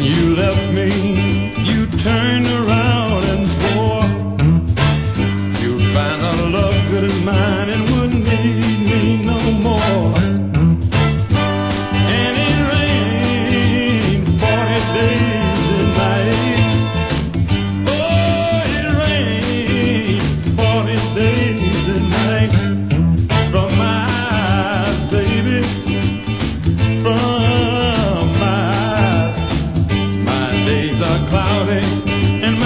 you left me, you turned around and swore you'd find a love good as mine and wouldn't need me no more. And it rained 40 days and nights. Oh, it rained 40 days and nights from my eyes, baby, from my eyes. My days are cloudy and